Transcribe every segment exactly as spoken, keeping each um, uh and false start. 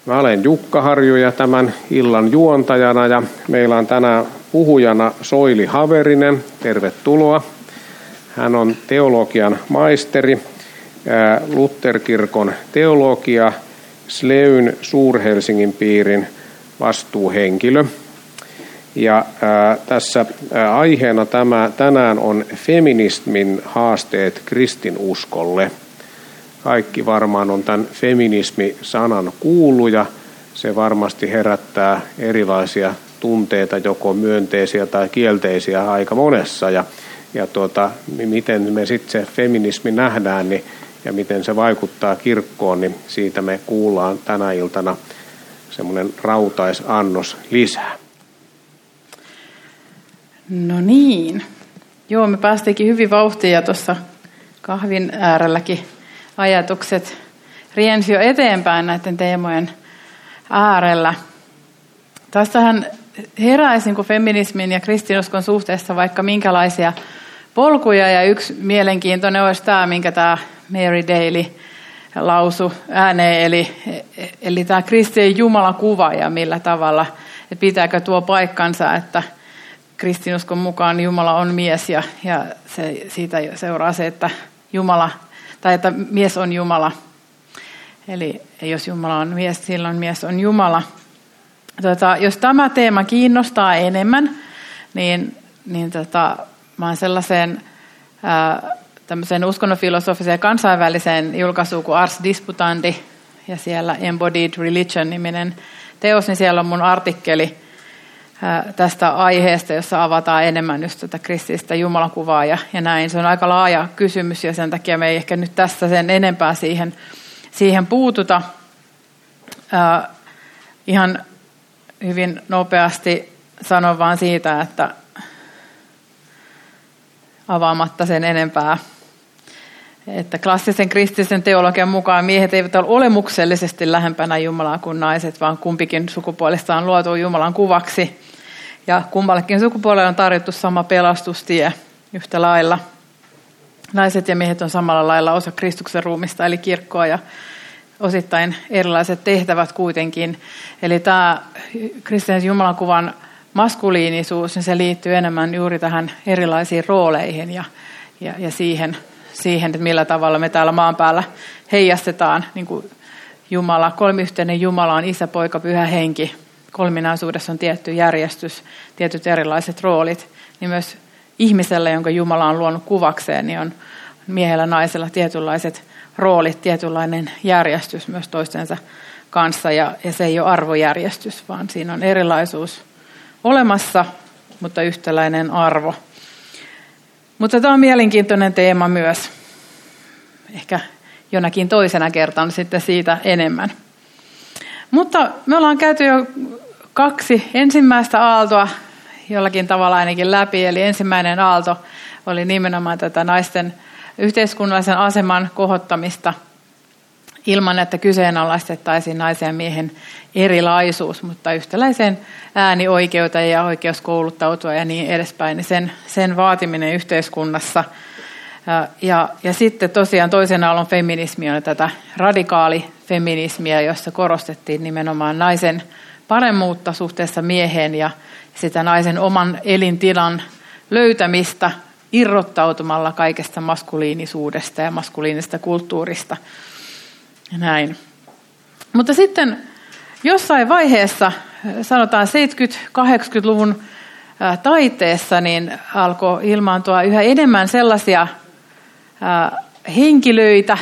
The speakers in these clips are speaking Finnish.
Mä olen Jukka Harju ja tämän illan juontajana ja meillä on tänään puhujana Soili Haverinen. Tervetuloa. Hän on teologian maisteri, Lutherkirkon teologia, Sleyn Suur-Helsingin piirin vastuuhenkilö. Ja ää, tässä ää, aiheena tämä, tänään on feminismin haasteet kristinuskolle. Kaikki varmaan on tämän feminismi-sanan kuullut ja se varmasti herättää erilaisia tunteita, joko myönteisiä tai kielteisiä aika monessa. Ja, ja tuota, miten me sitten se feminismi nähdään niin, ja miten se vaikuttaa kirkkoon, niin siitä me kuullaan tänä iltana semmoinen rautaisannos lisää. No niin. Joo, me päästiinkin hyvin vauhtiin ja tuossa kahvin äärelläkin ajatukset riensi jo eteenpäin näiden teemojen äärellä. Tässähän heräisi niin kuin feminismin ja kristinuskon suhteessa vaikka minkälaisia polkuja, ja yksi mielenkiintoinen olisi tämä, minkä tämä Mary Daly lausu ääneen, eli, eli tämä kristillinen jumalakuva ja millä tavalla, että pitääkö tuo paikkansa, että kristinuskon mukaan Jumala on mies ja, ja se, siitä seuraa se, että Jumala tai että mies on Jumala. Eli jos Jumala on mies, silloin mies on Jumala. Tota, jos tämä teema kiinnostaa enemmän, niin, niin tota, mä oon sellaiseen ää, tämmöiseen uskonnonfilosofiseen kansainväliseen julkaisuun kuin Ars Disputandi ja siellä Embodied Religion-niminen teos, niin siellä on mun artikkeli ää, tästä aiheesta, jossa avataan enemmän just tätä kristillistä jumalakuvaa ja, ja näin. Se on aika laaja kysymys ja sen takia me ei ehkä nyt tässä sen enempää siihen, siihen puututa. Ää, ihan hyvin nopeasti sanon vaan siitä, että avaamatta sen enempää, että klassisen kristillisen teologian mukaan miehet eivät ole olemuksellisesti lähempänä Jumalaa kuin naiset, vaan kumpikin sukupuolista on luotu Jumalan kuvaksi. Ja kummallekin sukupuolelle on tarjottu sama pelastustie yhtä lailla. Naiset ja miehet on samalla lailla osa Kristuksen ruumista, eli kirkkoa, ja osittain erilaiset tehtävät kuitenkin. Eli tämä kristillisen Jumalan kuvan maskuliinisuus, niin se liittyy enemmän juuri tähän erilaisiin rooleihin ja, ja, ja siihen, siihen, että millä tavalla me täällä maan päällä heijastetaan niin kuin Jumala. Kolmiyhteinen Jumala on Isä, Poika, Pyhä Henki. Kolminaisuudessa on tietty järjestys, tietyt erilaiset roolit. Niin myös ihmisellä, jonka Jumala on luonut kuvakseen, niin on miehellä ja naisella tietynlaiset roolit, tietynlainen järjestys myös toistensa kanssa. Ja, ja se ei ole arvojärjestys, vaan siinä on erilaisuus olemassa, mutta yhtäläinen arvo. Mutta tämä on mielenkiintoinen teema myös. Ehkä jonakin toisena kertana sitten siitä enemmän. Mutta me ollaan käyty jo kaksi ensimmäistä aaltoa jollakin tavalla ainakin läpi. Eli ensimmäinen aalto oli nimenomaan tätä naisten yhteiskunnallisen aseman kohottamista ilman, että kyseenalaistettaisiin naisen ja miehen erilaisuus, mutta yhtäläisen äänioikeuteen ja oikeus kouluttautua ja niin edespäin, niin sen, sen vaatiminen yhteiskunnassa. Ja, ja sitten tosiaan toisen aallon feminismi on tätä radikaalifeminismiä, jossa korostettiin nimenomaan naisen paremmuutta suhteessa mieheen ja sitä naisen oman elintilan löytämistä irrottautumalla kaikesta maskuliinisuudesta ja maskuliinisesta kulttuurista. Näin. Mutta sitten jossain vaiheessa, sanotaan seitsemänkymmentä-kahdeksankymmentäluvun taiteessa, niin alkoi ilmaantua yhä enemmän sellaisia henkilöitä,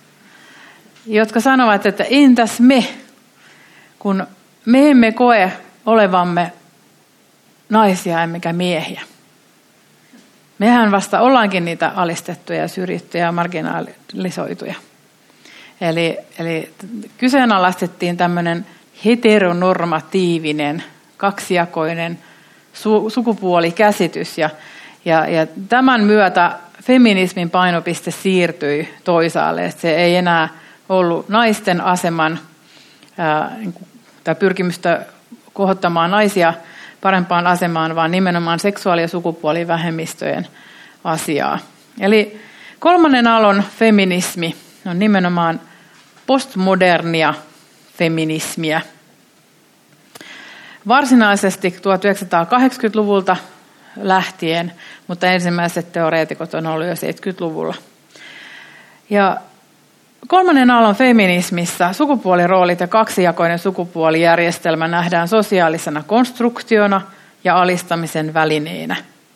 jotka sanovat, että entäs me, kun me emme koe olevamme naisia emmekä miehiä. Mehän vasta ollaankin niitä alistettuja, syrjittyjä ja marginalisoituja. Eli, eli kyseenalaistettiin tämmöinen heteronormatiivinen, kaksijakoinen su, sukupuolikäsitys. Ja, ja, ja tämän myötä feminismin painopiste siirtyi toisaalle. Että se ei enää ollut naisten aseman ää, tai pyrkimystä kohottamaan naisia parempaan asemaan, vaan nimenomaan seksuaali- ja sukupuolivähemmistöjen asiaa. Eli kolmannen aallon feminismi on nimenomaan postmodernia feminismiä. Varsinaisesti tuhatyhdeksänsataakahdeksankymmentäluvulta lähtien, mutta ensimmäiset teoreetikot on ollut jo seitsemänkymmentäluvulla. Ja kolmannen aallon feminismissä sukupuoliroolit ja kaksijakoinen sukupuolijärjestelmä nähdään sosiaalisena konstruktiona ja alistamisen välineenä.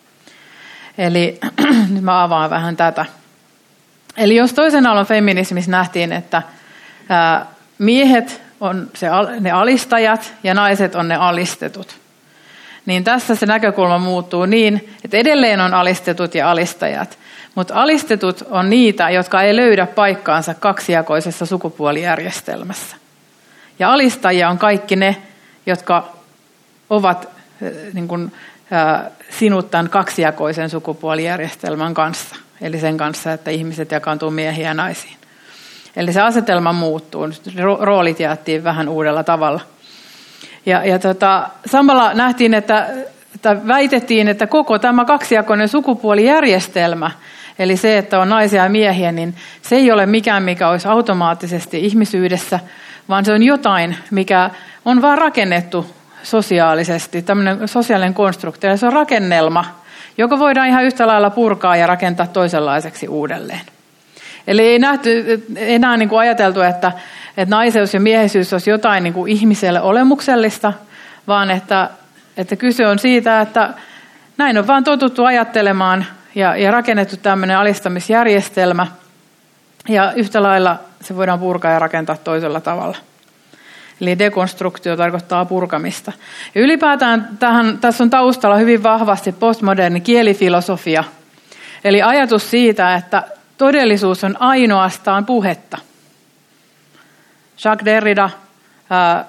Eli nyt mä avaan vähän tätä. Eli jos toisen aallon feminismissä nähtiin, että ää, miehet on se, ne alistajat ja naiset on ne alistetut, niin tässä se näkökulma muuttuu niin, että edelleen on alistetut ja alistajat, mutta alistetut on niitä, jotka ei löydä paikkaansa kaksijakoisessa sukupuolijärjestelmässä. Ja alistajia on kaikki ne, jotka ovat niin kuin, ää, sinut tämän kaksijakoisen sukupuolijärjestelmän kanssa. Eli sen kanssa, että ihmiset jakaantuu miehiin ja naisiin. Eli se asetelma muuttuu. Roolit jaettiin vähän uudella tavalla. Ja, ja tota, samalla nähtiin, että, että väitettiin, että koko tämä kaksijakoinen sukupuolijärjestelmä, eli se, että on naisia ja miehiä, niin se ei ole mikään, mikä olisi automaattisesti ihmisyydessä, vaan se on jotain, mikä on vaan rakennettu sosiaalisesti, tämmöinen sosiaalinen konstruktio. Se on rakennelma, joka voidaan ihan yhtä lailla purkaa ja rakentaa toisenlaiseksi uudelleen. Eli ei nähty enää niin kuin ajateltu, että, että naiseus ja miehisyys olisi jotain niin kuin ihmiselle olemuksellista, vaan että, että kyse on siitä, että näin on vaan totuttu ajattelemaan ja, ja rakennettu tämmöinen alistamisjärjestelmä. Ja yhtä lailla se voidaan purkaa ja rakentaa toisella tavalla. Eli dekonstruktio tarkoittaa purkamista. Ja ylipäätään tähän, tässä on taustalla hyvin vahvasti postmoderni kielifilosofia. Eli ajatus siitä, että todellisuus on ainoastaan puhetta. Jacques Derrida, ää,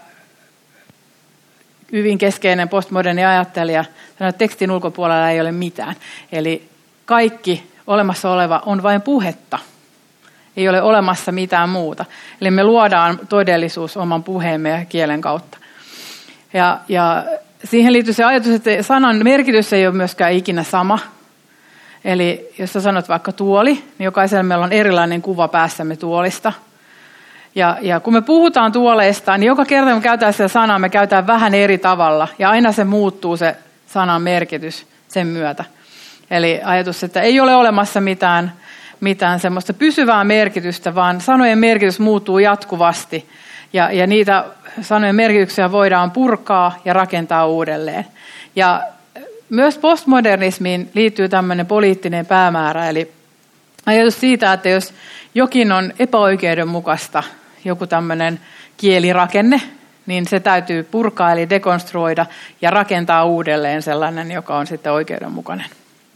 hyvin keskeinen postmoderni ajattelija, sanoi, että tekstin ulkopuolella ei ole mitään. Eli kaikki olemassa oleva on vain puhetta. Ei ole olemassa mitään muuta. Eli me luodaan todellisuus oman puheemme ja kielen kautta. Ja, ja siihen liittyy se ajatus, että sanan merkitys ei ole myöskään ikinä sama. Eli jos sä sanot vaikka tuoli, niin jokaisella meillä on erilainen kuva päässämme tuolista. Ja, ja kun me puhutaan tuoleista, niin joka kerta kun me käytetään sitä sanaa, me käytetään vähän eri tavalla. Ja aina se muuttuu se sanan merkitys sen myötä. Eli ajatus, että ei ole olemassa mitään, mitään semmoista pysyvää merkitystä, vaan sanojen merkitys muuttuu jatkuvasti. Ja, ja niitä sanojen merkityksiä voidaan purkaa ja rakentaa uudelleen. Ja myös postmodernismiin liittyy tämmöinen poliittinen päämäärä, eli ajatus siitä, että jos jokin on epäoikeudenmukaista, joku tämmöinen kielirakenne, niin se täytyy purkaa eli dekonstruoida ja rakentaa uudelleen sellainen, joka on sitten oikeudenmukainen.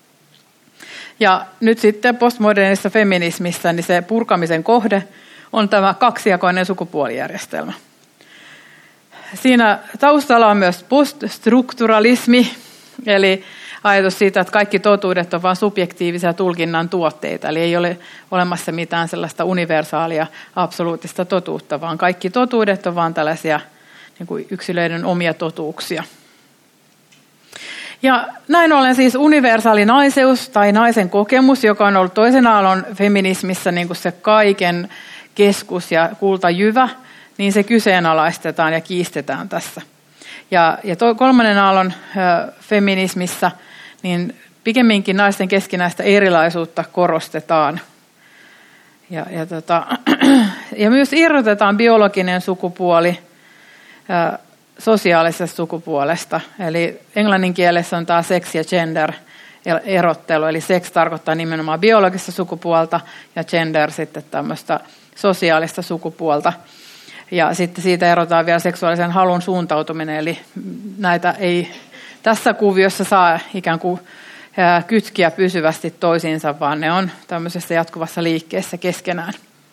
Ja nyt sitten postmodernissa feminismissä niin se purkamisen kohde on tämä kaksijakoinen sukupuolijärjestelmä. Siinä taustalla on myös poststrukturalismi, eli ajatus siitä, että kaikki totuudet on vain subjektiivisia tulkinnan tuotteita, eli ei ole olemassa mitään sellaista universaalia, absoluuttista totuutta, vaan kaikki totuudet on vain tällaisia niin kuin yksilöiden omia totuuksia. Ja näin ollen siis universaali naiseus tai naisen kokemus, joka on ollut toisen aallon feminismissä niin kuin se kaiken keskus ja kultajyvä, niin se kyseenalaistetaan ja kiistetään tässä. Ja, ja to, kolmannen aallon ö, feminismissä niin pikemminkin naisten keskinäistä erilaisuutta korostetaan. Ja, ja, tota, ja myös irrotetaan biologinen sukupuoli ö, sosiaalisesta sukupuolesta. Eli englannin kielessä on tämä sex ja gender erottelu. Eli sex tarkoittaa nimenomaan biologista sukupuolta ja gender sitten tämmöistä sosiaalista sukupuolta. Ja sitten siitä erotaan vielä seksuaalisen halun suuntautuminen, eli näitä ei tässä kuviossa saa ikään kuin kytkiä pysyvästi toisiinsa, vaan ne on tämmöisessä jatkuvassa liikkeessä keskenään.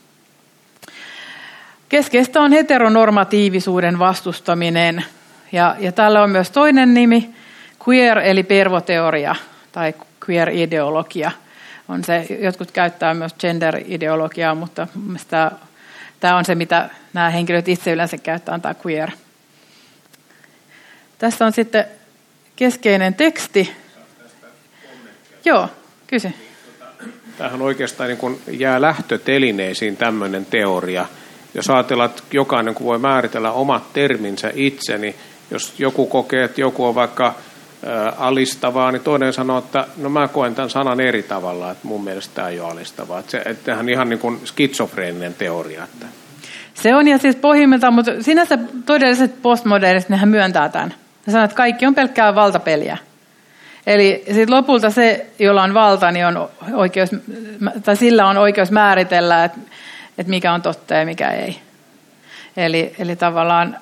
Keskeistä on heteronormatiivisuuden vastustaminen, ja, ja tällä on myös toinen nimi, queer eli pervoteoria tai queer-ideologia. On se, jotkut käyttää myös gender-ideologiaa, mutta tämä Tämä on se, mitä nämä henkilöt itse yleensä käyttävät, tämä queer. Tässä on sitten keskeinen teksti. Joo, kysy. Tämähän oikeastaan niin kuin jää lähtötelineisiin tämmöinen teoria, jos ajatellaan, että jokainen kun voi määritellä omat terminsä itse, niin jos joku kokee, että joku on vaikka alistavaa, niin toinen sanoo, että no mä koen tämän sanan eri tavalla, että mun mielestä tämä ei ole alistavaa. Että se, että on ihan niin kuin skitsofreeninen teoria. Että. Se on ja siis pohjimmiltaan, mutta sinänsä todelliset postmodernit, nehän myöntää tämän. Ne sanoo, että kaikki on pelkkää valtapeliä. Eli sit lopulta se, jolla on valta, niin on oikeus, tai sillä on oikeus määritellä, että, että mikä on totta ja mikä ei. Eli, eli tavallaan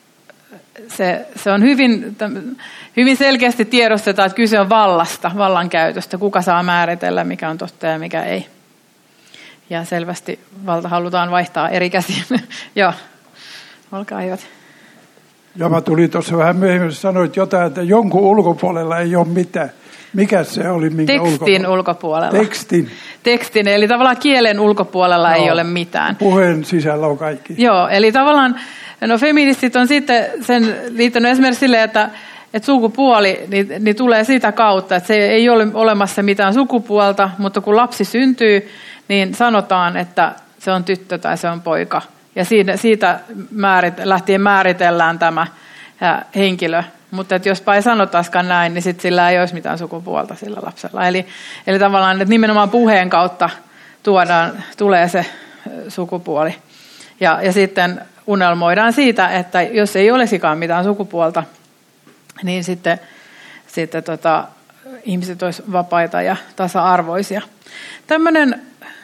se, se on hyvin, hyvin selkeästi tiedostetaan, että kyse on vallasta, vallankäytöstä, kuka saa määritellä, mikä on totta ja mikä ei. Ja selvästi valta halutaan vaihtaa eri käsiin. Joo, olkaa hyvät. Joma tuli tuossa vähän myöhemmin, sanoit jotain, että jonkun ulkopuolella ei ole mitään. Mikä se oli? Minkä Tekstin ulkopuolella. ulkopuolella. Tekstin. Tekstin, eli tavallaan kielen ulkopuolella no, ei ole mitään. Puheen sisällä on kaikki. Joo, eli tavallaan no feministit on sitten sen liittänyt esimerkiksi silleen, että, että sukupuoli niin, niin tulee sitä kautta, että se ei ole olemassa mitään sukupuolta, mutta kun lapsi syntyy, niin sanotaan, että se on tyttö tai se on poika. Ja siitä, siitä määrit, lähtien määritellään tämä henkilö. Mutta että jospa ei sanotaiskaan näin, niin sit sillä ei olisi mitään sukupuolta sillä lapsella. Eli, eli tavallaan että nimenomaan puheen kautta tuodaan, tulee se sukupuoli. Ja, ja sitten unelmoidaan siitä, että jos ei olisikaan mitään sukupuolta, niin sitten, sitten tota, ihmiset olisivat vapaita ja tasa-arvoisia. Tämmöinen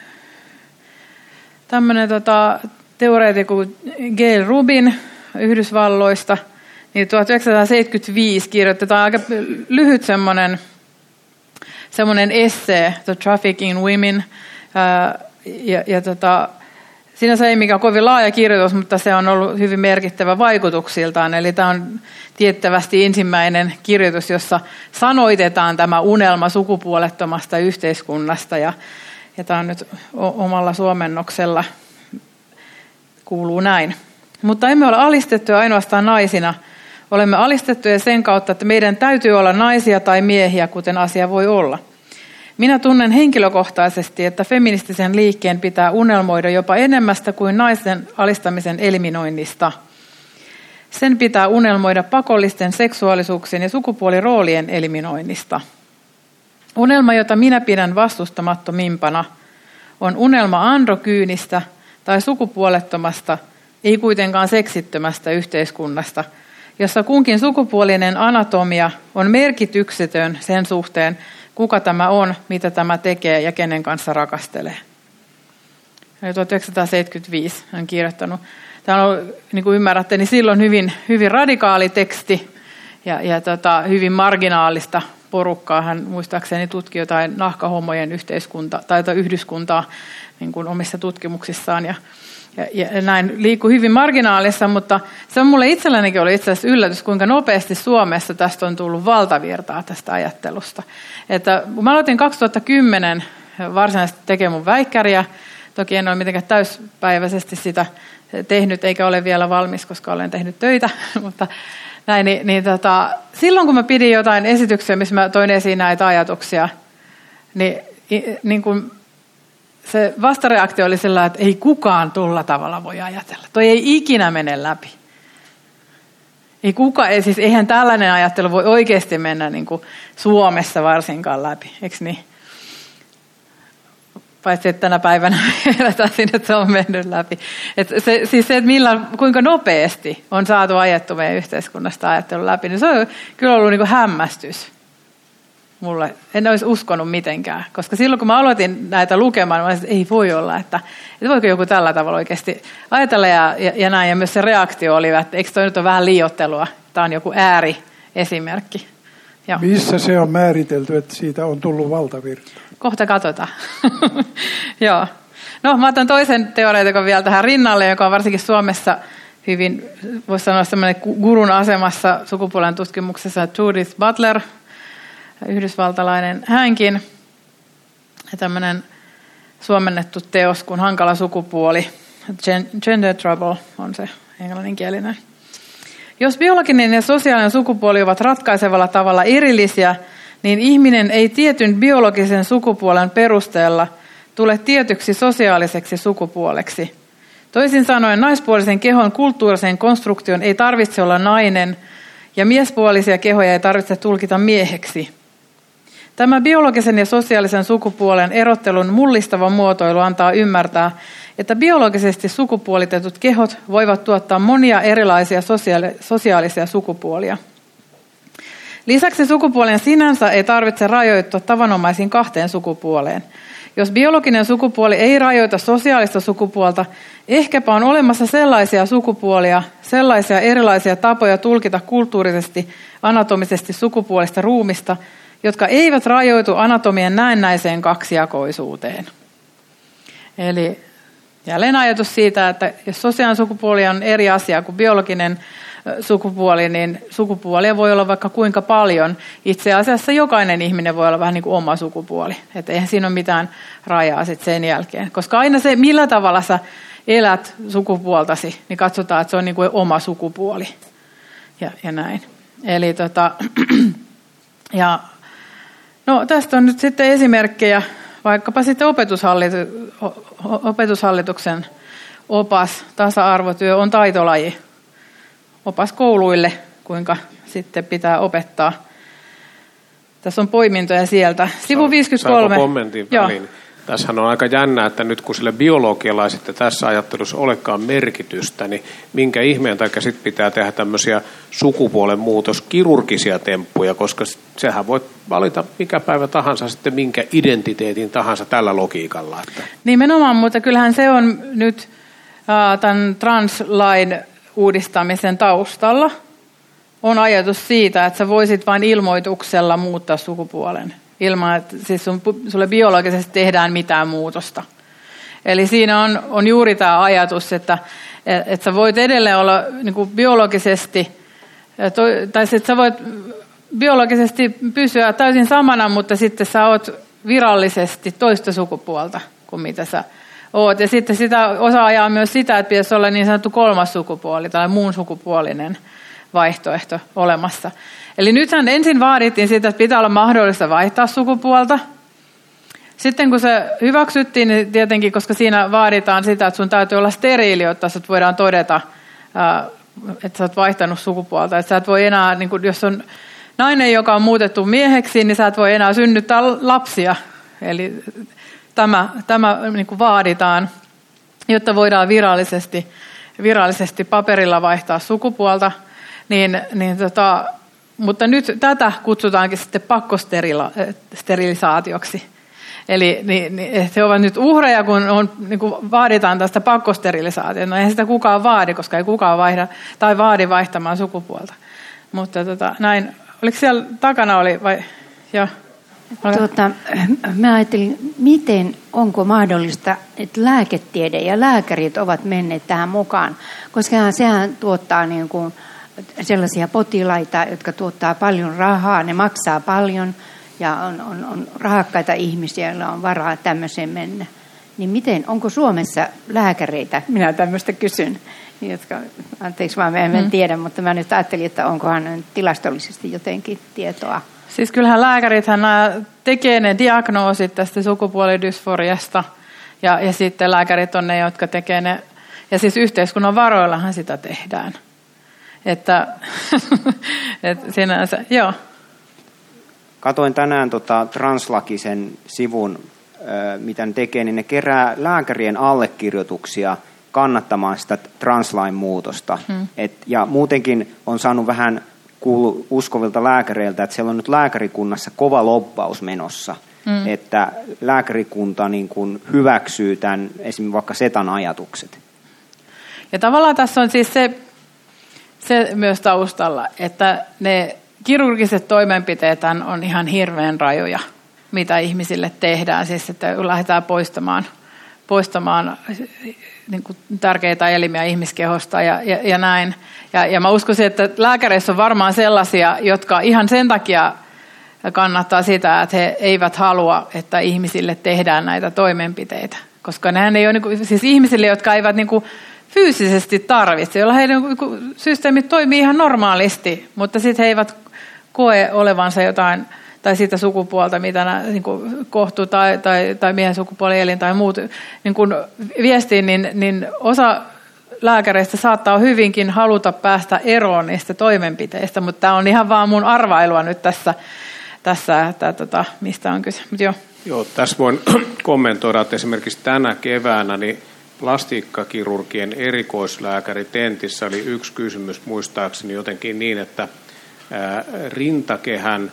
tämmöinen tota, teoreetikko Gail Rubin Yhdysvalloista, niin tuhatyhdeksänsataaseitsemänkymmentäviisi kirjoitetaan aika lyhyt semmoinen, semmoinen essee, The Trafficking Women, ää, ja, ja tota, sinänsä ei mikään kovin laaja kirjoitus, mutta se on ollut hyvin merkittävä vaikutuksiltaan. Eli tämä on tiettävästi ensimmäinen kirjoitus, jossa sanoitetaan tämä unelma sukupuolettomasta yhteiskunnasta. Ja, ja tämä on nyt omalla suomennoksella, kuuluu näin. Mutta emme ole alistettuja ainoastaan naisina. Olemme alistettuja sen kautta, että meidän täytyy olla naisia tai miehiä, kuten asia voi olla. Minä tunnen henkilökohtaisesti, että feministisen liikkeen pitää unelmoida jopa enemmästä kuin naisten alistamisen eliminoinnista. Sen pitää unelmoida pakollisten seksuaalisuuksien ja sukupuoliroolien eliminoinnista. Unelma, jota minä pidän vastustamattomimpana, on unelma androkyynistä tai sukupuolettomasta, ei kuitenkaan seksittömästä yhteiskunnasta, jossa kunkin sukupuolinen anatomia on merkityksetön sen suhteen, kuka tämä on, mitä tämä tekee ja kenen kanssa rakastelee. Eli tuhatyhdeksänsataaseitsemänkymmentäviisi hän kirjoittanut. Tämä on, niin kuin ymmärrätte, niin silloin hyvin, hyvin radikaali teksti ja, ja tota, hyvin marginaalista porukkaa. Hän muistaakseni tutki jotain nahkahommojen yhteiskunta, tai yhdyskuntaa niin kuin omissa tutkimuksissaan. Ja, ja, ja näin liikkui hyvin marginaalissa, mutta se on mulle itsellänikin ollut itse asiassa yllätys, kuinka nopeasti Suomessa tästä on tullut valtavirtaa tästä ajattelusta. Että mä aloitin kaksituhattakymmenen varsinaisesti tekemään mun väikkäriä. Toki en ole mitenkään täyspäiväisesti sitä tehnyt, eikä ole vielä valmis, koska olen tehnyt töitä, mutta näin, niin, niin tota, silloin kun mä pidin jotain esityksiä, missä mä toin esiin näitä ajatuksia, niin, niin kun se vastareaktio oli sellainen, että ei kukaan tulla tavalla voi ajatella. Toi ei ikinä mene läpi. Ei kuka, ei, siis eihän tällainen ajattelu voi oikeasti mennä niin kuin Suomessa varsinkaan läpi, eikö niin? Paitsi että tänä päivänä eletään siinä, että se on mennyt läpi. Et se, siis se, että millä, kuinka nopeasti on saatu ajettu meidän yhteiskunnasta ajattelu läpi, niin se on kyllä ollut niin kuin hämmästys. Mulle. En olisi uskonut mitenkään, koska silloin kun mä aloitin näitä lukemaan, mä olisin, että ei voi olla, että, että voiko joku tällä tavalla oikeasti ajatella ja, ja, ja näin. Ja myös se reaktio oli, että eikö toi nyt ole vähän liioittelua, tämä on joku ääriesimerkki. Joo. Missä se on määritelty, että siitä on tullut valtavirta? Kohta katsotaan. Joo. No mä otan toisen teoreetikon vielä tähän rinnalle, joka on varsinkin Suomessa hyvin, voisi sanoa semmoinen gurun asemassa sukupuolen tutkimuksessa, Judith Butler, yhdysvaltalainen hänkin. Ja tämmöinen suomennettu teos kuin Hankala sukupuoli. Gender Trouble on se englanninkielinen. Jos biologinen ja sosiaalinen sukupuoli ovat ratkaisevalla tavalla erillisiä, niin ihminen ei tietyn biologisen sukupuolen perusteella tule tietyksi sosiaaliseksi sukupuoleksi. Toisin sanoen naispuolisen kehon kulttuurisen konstruktion ei tarvitse olla nainen ja miespuolisia kehoja ei tarvitse tulkita mieheksi. Tämä biologisen ja sosiaalisen sukupuolen erottelun mullistava muotoilu antaa ymmärtää, että biologisesti sukupuolitetut kehot voivat tuottaa monia erilaisia sosiaali- sosiaalisia sukupuolia. Lisäksi sukupuolen sinänsä ei tarvitse rajoittua tavanomaisiin kahteen sukupuoleen. Jos biologinen sukupuoli ei rajoita sosiaalista sukupuolta, ehkäpä on olemassa sellaisia sukupuolia, sellaisia erilaisia tapoja tulkita kulttuurisesti, anatomisesti sukupuolista ruumista, jotka eivät rajoitu anatomian näennäiseen kaksijakoisuuteen. Eli jälleen ajatus siitä, että jos sosiaalinen sukupuoli on eri asia kuin biologinen sukupuoli, niin sukupuolia voi olla vaikka kuinka paljon. Itse asiassa jokainen ihminen voi olla vähän niin kuin oma sukupuoli. Että eihän siinä ole mitään rajaa sitten sen jälkeen. Koska aina se, millä tavalla sä elät sukupuoltasi, niin katsotaan, että se on niin kuin oma sukupuoli. Ja, ja näin. Eli tota, ja, no tästä on nyt sitten esimerkkejä, vaikkapa sitten opetushallitu, opetushallituksen opas tasa-arvotyö on taitolaji. Opas kouluille, kuinka sitten pitää opettaa. Tässä on poimintoja sieltä. Sivu viisikymmentäkolme. Saanko kommentin väliin? Tässähän on aika jännä, että nyt kun sille biologialla sitten tässä ajattelussa olekaan merkitystä, niin minkä ihmeen takia sitten pitää tehdä tämmöisiä sukupuolen muutoskirurgisia temppuja, koska sehän voi valita mikä päivä tahansa sitten minkä identiteetin tahansa tällä logiikalla. Että. Nimenomaan, mutta kyllähän se on nyt äh, tämän translain uudistamisen taustalla on ajatus siitä, että sä voisit vain ilmoituksella muuttaa sukupuolen ilman, että siis sun, sulle biologisesti tehdään mitään muutosta. Eli siinä on, on juuri tämä ajatus, että, että sä voit edelleen olla niin kuin biologisesti, tai että sä voit biologisesti pysyä täysin samana, mutta sitten sä oot virallisesti toista sukupuolta kuin mitä sä oot. Ja sitten sitä osa ajaa myös sitä, että pitäisi olla niin sanottu kolmas sukupuoli tai muun sukupuolinen vaihtoehto olemassa. Eli nythän ensin vaadittiin sitä, että pitää olla mahdollista vaihtaa sukupuolta. Sitten kun se hyväksyttiin, niin tietenkin, koska siinä vaaditaan sitä, että sun täytyy olla steriili, jotta sut voidaan todeta, että sä oot vaihtanut sukupuolta. Että sä et voi enää, niin kun, jos on nainen, joka on muutettu mieheksi, niin sä et voi enää synnyttää lapsia. Eli tämä, tämä niin kuin vaaditaan, jotta voidaan virallisesti, virallisesti paperilla vaihtaa sukupuolta. Niin, niin tota, mutta nyt tätä kutsutaankin sitten pakkosterilisaatioksi. Eli niin, niin, he ovat nyt uhreja, kun on, niin kuin vaaditaan tästä pakkosterilisaatiota. No eihän sitä kukaan vaadi, koska ei kukaan vaihda tai vaadi vaihtamaan sukupuolta. Mutta tota, näin, oliko siellä takana oli vai joo? Tuota, mä ajattelin, miten, onko mahdollista, että lääketiede ja lääkärit ovat menneet tähän mukaan, koska sehän tuottaa niin kuin sellaisia potilaita, jotka tuottaa paljon rahaa, ne maksaa paljon ja on, on, on rahakkaita ihmisiä, joilla on varaa tämmöiseen mennä. Niin miten, onko Suomessa lääkäreitä, minä tämmöistä kysyn, jotka, anteeksi vaan, mä en hmm. tiedä, mutta mä nyt ajattelin, että onkohan tilastollisesti jotenkin tietoa. Siis kyllähän lääkärithän tekee ne diagnoosit tästä sukupuolidysforiasta ja, ja sitten lääkärit on ne, jotka tekee ne, ja siis yhteiskunnan varoillahan sitä tehdään. Että, että sinänsä, joo. Katoin tänään tota Translakisen sivun, mitä ne tekee, niin ne kerää lääkärien allekirjoituksia kannattamaan sitä translain muutosta. Hmm. Et, ja muutenkin on saanut vähän kuulu uskovilta lääkäreiltä, että siellä on nyt lääkärikunnassa kova lobbaus menossa, hmm. että lääkärikunta niin kuin hyväksyy tämän esimerkiksi vaikka setan ajatukset. Ja tavallaan tässä on siis se, se myös taustalla, että ne kirurgiset toimenpiteet on ihan hirveän rajoja, mitä ihmisille tehdään, siis että lähdetään poistamaan, poistamaan niin kuin tärkeitä elimiä ihmiskehosta ja, ja, ja näin. Ja, ja mä uskoisin, että lääkäreissä on varmaan sellaisia, jotka ihan sen takia kannattaa sitä, että he eivät halua, että ihmisille tehdään näitä toimenpiteitä. Koska nehän ei ole, niin kuin, siis ihmisille, jotka eivät niin kuin fyysisesti tarvitse, joilla heidän systeemit toimii ihan normaalisti, mutta sitten he eivät koe olevansa jotain tai sitä sukupuolta, mitä nämä, niin kuin kohtu tai, tai, tai miehen sukupuolielin tai muut niin kuin viestii, niin, niin osa lääkäreistä saattaa hyvinkin haluta päästä eroon niistä toimenpiteistä, mutta tämä on ihan vaan mun arvailua nyt tässä, tässä että, tota, mistä on kyse. Mut jo. Joo, tässä voin kommentoida, että esimerkiksi tänä keväänä niin plastiikkakirurgien erikoislääkäri Tentissä oli yksi kysymys muistaakseni jotenkin niin, että ää, rintakehän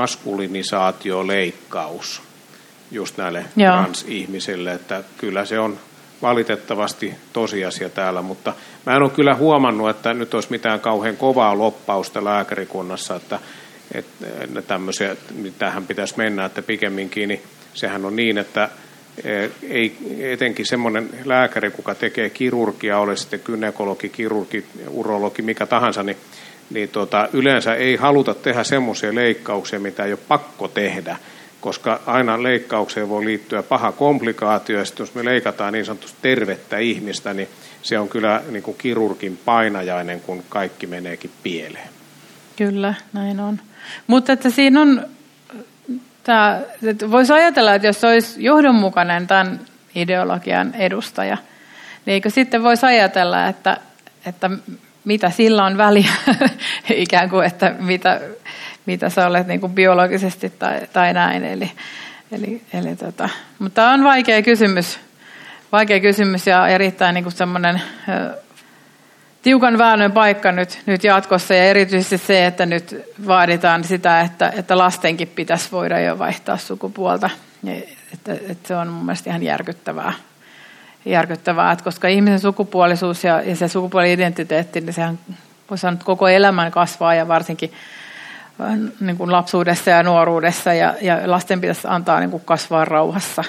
maskulinisaatioleikkaus just näille Joo. transihmisille, että kyllä se on valitettavasti tosiasia täällä, mutta mä en ole kyllä huomannut, että nyt olisi mitään kauhean kovaa loppausta lääkärikunnassa, että, että tämmöisiä, tähän pitäisi mennä, että pikemminkin niin sehän on niin, että ei etenkin semmoinen lääkäri, kuka tekee kirurgia, ole sitten gynekologi, kirurgi, urologi, mikä tahansa, niin, niin tota, yleensä ei haluta tehdä semmoisia leikkauksia, mitä ei ole pakko tehdä, koska aina leikkaukseen voi liittyä paha komplikaatio, ja sitten jos me leikataan niin sanotusti tervettä ihmistä, niin se on kyllä niin kuin kirurgin painajainen, kun kaikki meneekin pieleen. Kyllä, näin on. Mutta että siinä on, tämä, että voisi ajatella, että jos olisi johdonmukainen tämän ideologian edustaja, niin eikö sitten voisi ajatella, että, että mitä sillä on väliä, ikään kuin, että mitä... mitä sä olet niin kuin biologisesti tai, tai näin. Eli, eli, eli tota. Mutta tämä on vaikea kysymys, vaikea kysymys ja erittäin niin kuin semmoinen ö, tiukan väännön paikka nyt, nyt jatkossa. Ja erityisesti se, että nyt vaaditaan sitä, että, että lastenkin pitäisi voida jo vaihtaa sukupuolta. Ja, että, että se on mun mielestä ihan järkyttävää. järkyttävää että koska ihmisen sukupuolisuus ja, ja se sukupuoli-identiteetti, niin sehän voi sanoa, että koko elämän kasvaa ja varsinkin niin kuin lapsuudessa ja nuoruudessa ja, ja lasten pitäisi antaa niin kuin kasvaa rauhassa.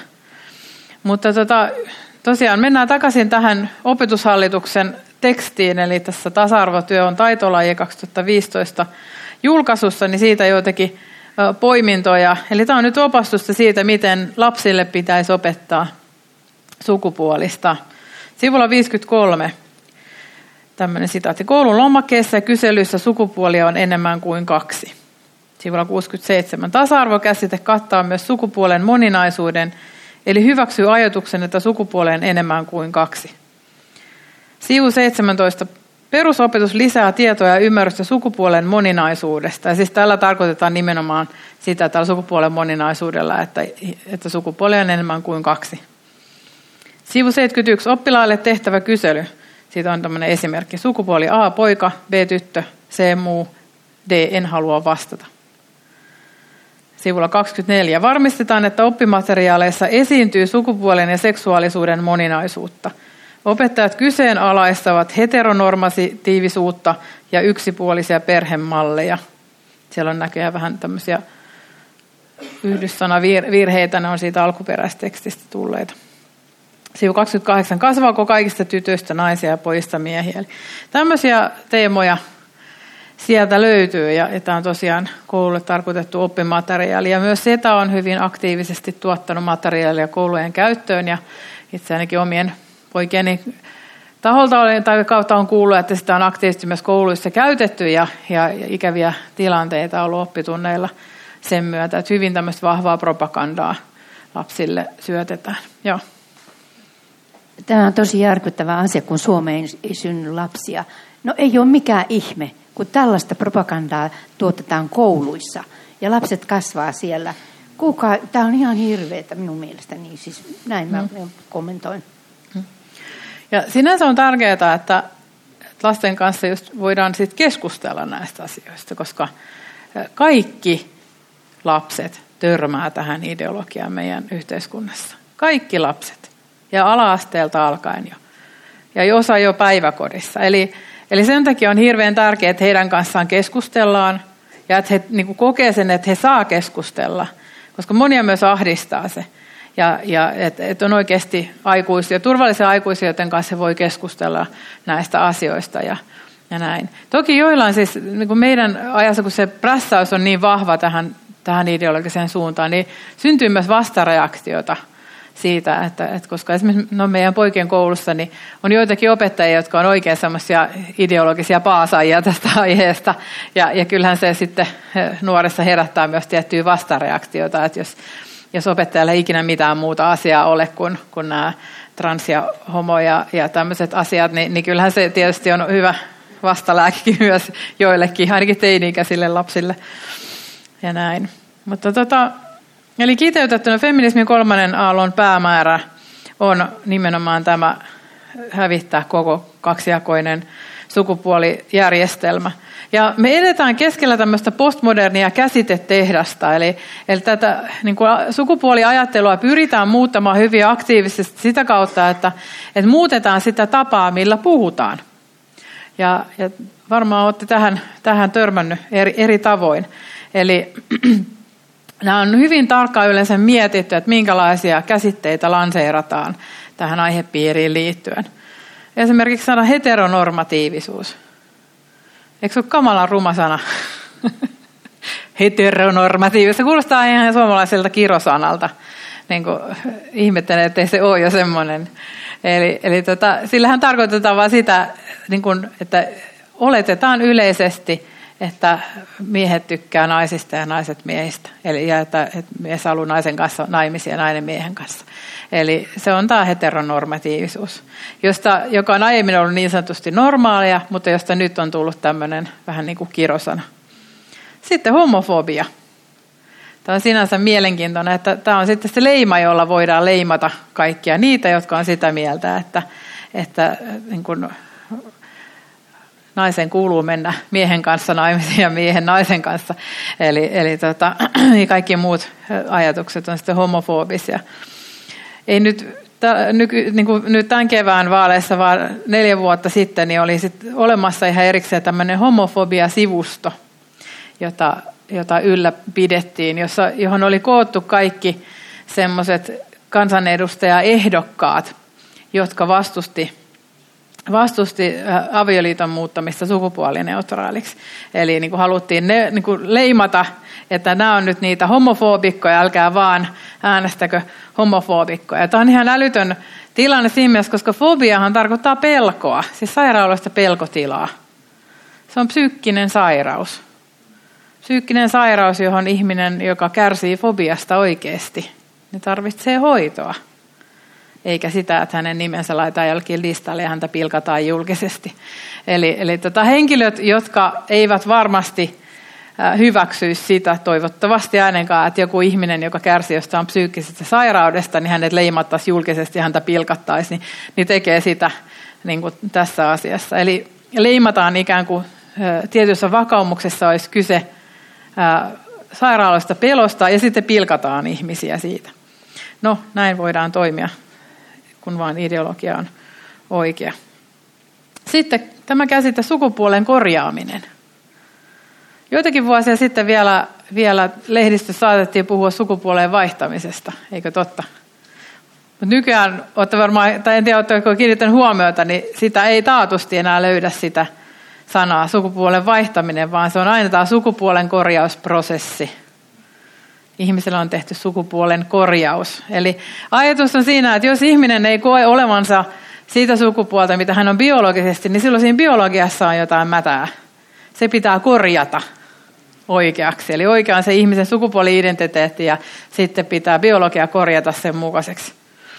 Mutta tota, tosiaan mennään takaisin tähän opetushallituksen tekstiin, eli tässä tasa-arvotyö on taitolaji kaksituhattaviisitoista julkaisussa, niin siitä joitakin poimintoja. Eli tämä on nyt opastusta siitä, miten lapsille pitäisi opettaa sukupuolista. Sivulla viisikymmentäkolme. Tämmöinen sitaatti. Koulun lomakkeessa ja kyselyissä sukupuolia on enemmän kuin kaksi. Sivulla kuusikymmentäseitsemän. Tasa-arvokäsite kattaa myös sukupuolen moninaisuuden, eli hyväksyy ajatuksen, että sukupuoleen on enemmän kuin kaksi. Sivu seitsemäntoista. Perusopetus lisää tietoa ja ymmärrystä sukupuolen moninaisuudesta. Ja siis tällä tarkoitetaan nimenomaan sitä tällä sukupuolen moninaisuudella, että, että sukupuolia on enemmän kuin kaksi. Sivu seitsemänkymmentäyksi. Oppilaille tehtävä kysely. Siitä on tämmöinen esimerkki. Sukupuoli A, poika, B, tyttö, C, muu, D, en halua vastata. Sivulla kaksikymmentäneljä. Varmistetaan, että oppimateriaaleissa esiintyy sukupuolen ja seksuaalisuuden moninaisuutta. Opettajat kyseenalaistavat heteronormatiivisuutta ja yksipuolisia perhemalleja. Siellä on näköjään vähän tämmöisiä yhdyssanavirheitä, ne on siitä alkuperäistekstistä tulleita. Sivu kaksikymmentäkahdeksan. Kasvaako kaikista tytöistä naisia ja pojista miehiä? Eli tämmöisiä teemoja sieltä löytyy ja tämä on tosiaan koululle tarkoitettu oppimateriaali. Ja myös SETA on hyvin aktiivisesti tuottanut materiaalia koulujen käyttöön ja itse ainakin omien poikieni taholta tai kautta on kuullut, että sitä on aktiivisesti myös kouluissa käytetty ja, ja, ja ikäviä tilanteita on ollut oppitunneilla sen myötä, että hyvin tämmöistä vahvaa propagandaa lapsille syötetään. Joo. Tämä on tosi järkyttävä asia, kun Suomeen ei synny lapsia. No ei ole mikään ihme, kun tällaista propagandaa tuotetaan kouluissa ja lapset kasvaa siellä. Kuka, tämä on ihan hirveetä minun mielestäni, siis näin mä mm. kommentoin. Ja sinänsä on tärkeää, että lasten kanssa just voidaan sit keskustella näistä asioista, koska kaikki lapset törmää tähän ideologiaan meidän yhteiskunnassa. Kaikki lapset. Ja ala-asteelta alkaen jo. Ja osa jo päiväkodissa. Eli, eli sen takia on hirveän tärkeää, että heidän kanssaan keskustellaan. Ja että he niin kuin kokee sen, että he saa keskustella. Koska monia myös ahdistaa se. Ja, ja että et on oikeasti aikuisia, turvallisia aikuisia, joiden kanssa he voi keskustella näistä asioista ja, ja näin. Toki joillain siis, niin kuin meidän ajassa, kun se prässäys on niin vahva tähän, tähän ideologiseen suuntaan, niin syntyy myös vastareaktiota siitä, että, että koska esimerkiksi no meidän poikien koulussa niin on joitakin opettajia, jotka on oikein semmoisia ideologisia paasaajia tästä aiheesta, ja, ja kyllähän se sitten nuoressa herättää myös tiettyä vastareaktiota, että jos, jos opettajalla ei ikinä mitään muuta asiaa ole kuin, kuin nämä trans- ja homo- ja, ja tämmöiset asiat, niin, niin kyllähän se tietysti on hyvä vastalääkekin myös joillekin, ainakin teini-ikäisille lapsille ja näin. Mutta tota, eli kiteytettynä feminismin kolmannen aallon päämäärä on nimenomaan tämä hävittää koko kaksijakoinen sukupuolijärjestelmä. Ja me edetään keskellä tämmöistä postmodernia käsitetehdasta, eli, eli tätä niin kuin sukupuoliajattelua pyritään muuttamaan hyvin aktiivisesti sitä kautta, että, että muutetaan sitä tapaa, millä puhutaan. Ja, ja varmaan olette tähän, tähän törmännyt eri, eri tavoin. Eli nämä on hyvin tarkkaan yleensä mietitty, että minkälaisia käsitteitä lanseerataan tähän aihepiiriin liittyen. Esimerkiksi sana heteronormatiivisuus. Eikö se ole kamalan ruma sana? Heteronormatiivisuus. Se kuulostaa ihan suomalaiselta kirosanalta. Niin kuin ihmettelen, ettei se ole jo semmoinen. Eli, eli tota, sillähän tarkoitetaan vaan sitä, niin kuin, että oletetaan yleisesti, että miehet tykkää naisista ja naiset miehistä. Eli ja että, että mies haluaa naisen kanssa naimisia ja nainen miehen kanssa. Eli se on tämä heteronormatiivisuus, josta, joka on aiemmin ollut niin sanotusti normaalia, mutta josta nyt on tullut tämmöinen vähän niin kuin kirosana. Sitten homofobia. Tämä on sinänsä mielenkiintoinen, että tämä on sitten se leima, jolla voidaan leimata kaikkia niitä, jotka on sitä mieltä, että, että niin kuin naisen kuuluu mennä miehen kanssa naimisiin ja miehen naisen kanssa. Eli, eli tota, kaikki muut ajatukset on sitten homofobisia. Ei nyt, t- nyky, niin kuin nyt tämän kevään vaaleissa, vaan neljä vuotta sitten, niin oli sit olemassa ihan erikseen tämmöinen homofobia-sivusto, jota, jota ylläpidettiin, jossa, johon oli koottu kaikki semmoiset kansanedustajaehdokkaat, jotka vastusti vastusti avioliiton muuttamista sukupuolineutraaliksi. Eli niin kuin haluttiin ne, niin kuin leimata, että nämä on nyt niitä homofobikkoja, älkää vaan äänestäkö homofobikkoja. Tämä on ihan älytön tilanne siinä mielessä, koska fobiahan tarkoittaa pelkoa, siis sairaudesta pelkotilaa. Se on psyykkinen sairaus. Psyykkinen sairaus, johon ihminen, joka kärsii fobiasta oikeasti, niin tarvitsee hoitoa. Eikä sitä, että hänen nimensä laitetaan jollekin listalle ja häntä pilkataan julkisesti. Eli, eli tota, henkilöt, jotka eivät varmasti äh, hyväksyisi sitä, toivottavasti ainakaan, että joku ihminen, joka kärsii jostain psyykkisestä sairaudesta, niin hänet leimattaisiin julkisesti ja häntä pilkattaisiin, niin, niin tekee sitä niin kuin tässä asiassa. Eli leimataan ikään kuin äh, tietyssä vakaumuksessa olisi kyse äh, sairaaloista pelosta ja sitten pilkataan ihmisiä siitä. No, näin voidaan toimia, kun vaan ideologia on oikea. Sitten tämä käsite sukupuolen korjaaminen. Joitakin vuosia sitten vielä, vielä lehdistössä saatettiin puhua sukupuolen vaihtamisesta, eikö totta? Mutta nykyään, olette varmaan, tai en tiedä, oletteko kiinnittänyt huomiota, niin sitä ei taatusti enää löydä sitä sanaa sukupuolen vaihtaminen, vaan se on aina tämä sukupuolen korjausprosessi. Ihmisellä on tehty sukupuolen korjaus. Eli ajatus on siinä, että jos ihminen ei koe olevansa siitä sukupuolta, mitä hän on biologisesti, niin silloin siinä biologiassa on jotain mätää. Se pitää korjata oikeaksi. Eli oikea on se ihmisen sukupuoli-identiteetti ja sitten pitää biologia korjata sen mukaiseksi.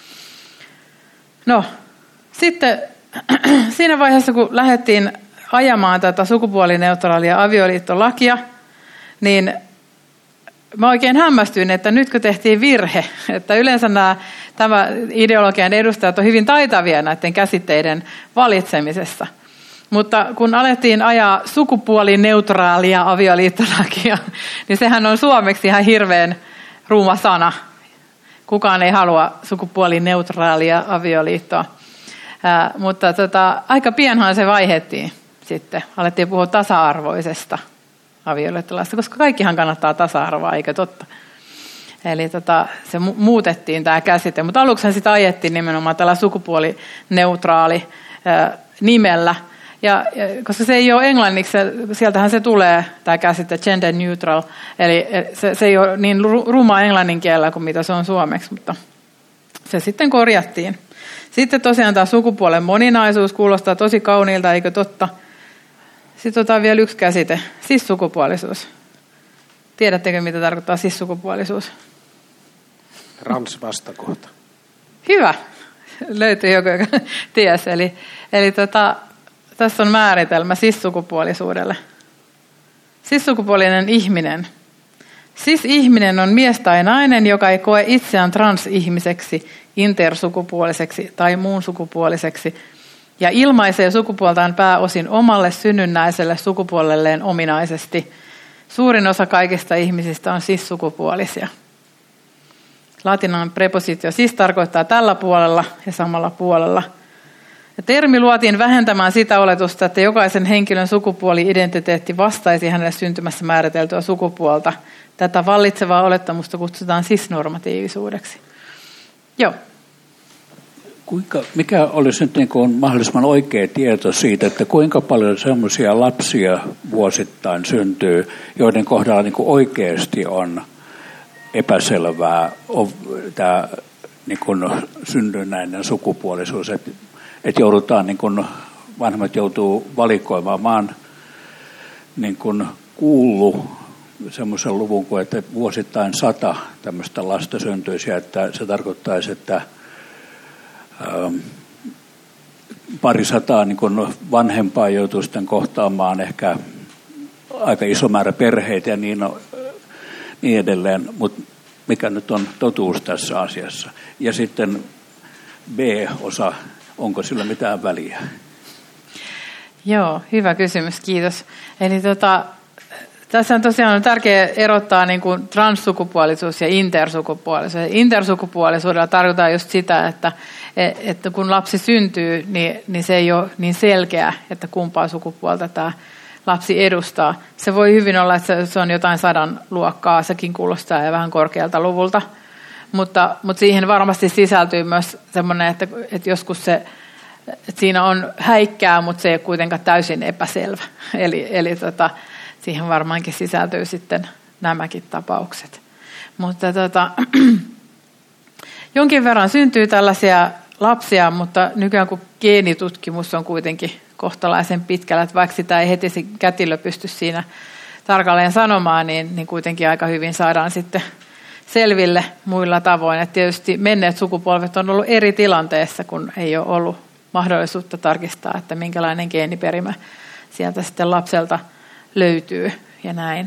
No, sitten siinä vaiheessa, kun lähdettiin ajamaan tätä sukupuolineutraalia avioliittolakia, niin mä oikein hämmästyin, että nytkö tehtiin virhe, että yleensä nämä, tämä ideologian edustajat on hyvin taitavia näiden käsitteiden valitsemisessa. Mutta kun alettiin ajaa sukupuolineutraalia avioliittolakia, niin sehän on suomeksi ihan hirveän ruuma sana. Kukaan ei halua sukupuolineutraalia avioliittoa. Ää, mutta tota, aika pianhan se vaihdettiin sitten. Alettiin puhua tasa-arvoisesta avioliittolaista, koska kaikkihan kannattaa tasa-arvoa, eikö totta? Eli tota, se mu- muutettiin tämä käsite, mutta aluksi sitä ajettiin nimenomaan tällä sukupuolineutraali ää, nimellä. Ja, ja, koska se ei ole englanniksi, sieltähän se tulee, tämä käsite gender neutral, eli se, se ei ole niin ruma englannin kielellä kuin mitä se on suomeksi, mutta Se sitten korjattiin. Sitten tosiaan tämä sukupuolen moninaisuus kuulostaa tosi kauniilta, eikö totta? Sitten otetaan vielä yksi käsite, cis-sukupuolisuus. Tiedättekö, mitä tarkoittaa cis-sukupuolisuus? Trans-vastakohta. Hyvä. Löytyi joku, joka tiesi. Eli, eli tota, tässä on määritelmä cis-sukupuolisuudelle. Cis-sukupuolinen ihminen. Cis-ihminen on mies tai nainen, joka ei koe itseään transihmiseksi, intersukupuoliseksi tai muun sukupuoliseksi, ja ilmaisee sukupuoltaan pääosin omalle synnynnäiselle sukupuolelleen ominaisesti. Suurin osa kaikista ihmisistä on cis-sukupuolisia. Latinan prepositio cis tarkoittaa tällä puolella ja samalla puolella. Ja termi luotiin vähentämään sitä oletusta, että jokaisen henkilön sukupuoli-identiteetti vastaisi hänelle syntymässä määriteltyä sukupuolta. Tätä vallitsevaa olettamusta kutsutaan cis-normatiivisuudeksi. Joo. Kuinka, mikä olisi nyt niin kuin mahdollisimman oikea tieto siitä, että kuinka paljon sellaisia lapsia vuosittain syntyy, joiden kohdalla niin kuin oikeasti on epäselvää on tämä niin kuin synnynnäinen sukupuolisuus, että, että joudutaan, niin kuin vanhemmat joutuu valikoimaan. Mä oon niin kuin kuullut semmoisen luvun kuin, että vuosittain sata tämmöistä lasta syntyisi, että se tarkoittaisi, että ähm, pari sataa niin kuin vanhempaa joutuu sitten kohtaamaan ehkä aika iso määrä perheitä ja niin, niin edelleen, mutta mikä nyt on totuus tässä asiassa. Ja sitten B-osa, onko sillä mitään väliä? Joo, hyvä kysymys, kiitos. Eli tota, tässä on tosiaan tärkeää erottaa niin kuin transsukupuolisuus ja intersukupuolisuus. Intersukupuolisuudella tarkoittaa just sitä, että, että kun lapsi syntyy, niin, niin se ei ole niin selkeä, että kumpaa sukupuolta tämä lapsi edustaa. Se voi hyvin olla, että se on jotain sadan luokkaa, sekin kuulostaa ja vähän korkealta luvulta, mutta, mutta siihen varmasti sisältyy myös semmoinen, että, että joskus se, että siinä on häikkää, mutta se ei ole kuitenkaan täysin epäselvä. Eli, eli tota, siihen varmaankin sisältyy sitten nämäkin tapaukset. Mutta tota, jonkin verran syntyy tällaisia lapsia, mutta nykyään kun geenitutkimus on kuitenkin kohtalaisen pitkällä, että vaikka sitä ei heti se kätilö pysty siinä tarkalleen sanomaan, niin, niin kuitenkin aika hyvin saadaan sitten selville muilla tavoin. Et tietysti menneet sukupolvet on ollut eri tilanteessa, kun ei ole ollut mahdollisuutta tarkistaa, että minkälainen geeniperimä sieltä sitten lapselta löytyy ja näin.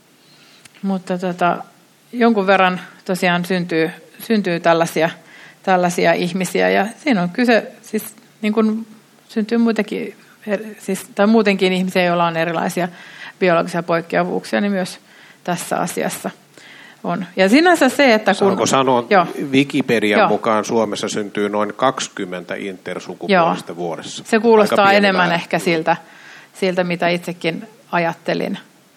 Mutta tota, jonkun verran tosiaan syntyy, syntyy tällaisia, tällaisia ihmisiä ja siinä on kyse, siis niin kuin syntyy muitakin, siis, tai muutenkin ihmisiä, joilla on erilaisia biologisia poikkeavuuksia, niin myös tässä asiassa on. Ja sinänsä se, että kun... Saanko sanoa, joo. Wikipedian joo. mukaan Suomessa syntyy noin kaksikymmentä intersukupuolista vuodessa. Se kuulostaa enemmän määrä. ehkä siltä, siltä, mitä itsekin ajattelin.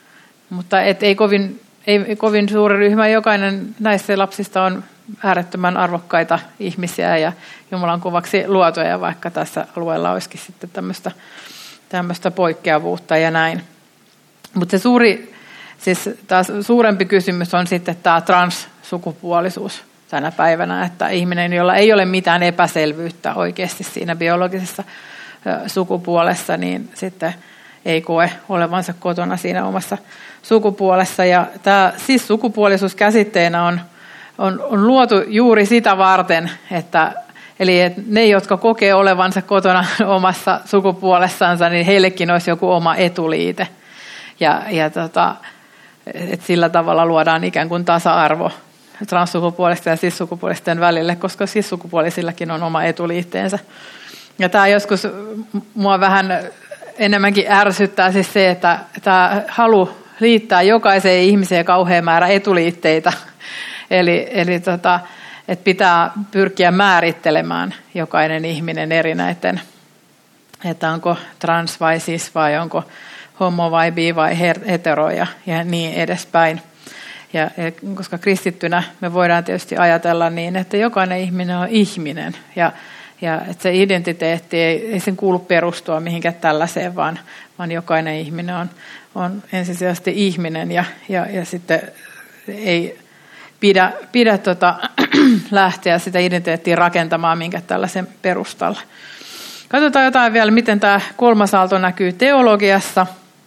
Mutta et ei, kovin, ei kovin suuri ryhmä, jokainen näistä lapsista on äärettömän arvokkaita ihmisiä ja Jumalan kuvaksi luotuja, vaikka tässä alueella olisikin sitten tämmöistä, tämmöistä poikkeavuutta ja näin. Mutta se suuri, siis taas suurempi kysymys on sitten tämä transsukupuolisuus tänä päivänä, että ihminen, jolla ei ole mitään epäselvyyttä oikeasti siinä biologisessa sukupuolessa, niin sitten ei koe olevansa kotona siinä omassa sukupuolessa. Ja tämä siis sukupuolisuus käsitteenä on On, on luotu juuri sitä varten, että eli että ne, jotka kokee olevansa kotona omassa sukupuolessansa, niin heillekin olisi joku oma etuliite. Ja, ja tota, että sillä tavalla luodaan ikään kuin tasa-arvo transsukupuolisten ja cis-sukupuolisten välille, koska cis-sukupuolisillakin on oma etuliitteensä. Ja tämä joskus mua vähän enemmänkin ärsyttää siis se, että tämä halu liittää jokaiseen ihmiseen kauhean määrä etuliitteitä. Eli, eli tota, että pitää pyrkiä määrittelemään jokainen ihminen erinäiden, että onko trans vai cis vai onko homo vai bi vai hetero ja, ja niin edespäin. Ja, koska kristittynä me voidaan tietysti ajatella niin, että jokainen ihminen on ihminen ja, ja että se identiteetti ei, ei sen kuulu perustua mihinkään tällaiseen, vaan, vaan jokainen ihminen on, on ensisijaisesti ihminen ja, ja, ja sitten ei... pidä, pidä tota, lähteä sitä identiteettiä rakentamaan minkä tällaisen perustalla. Katsotaan jotain vielä, miten tämä kolmas aalto näkyy teologiassa.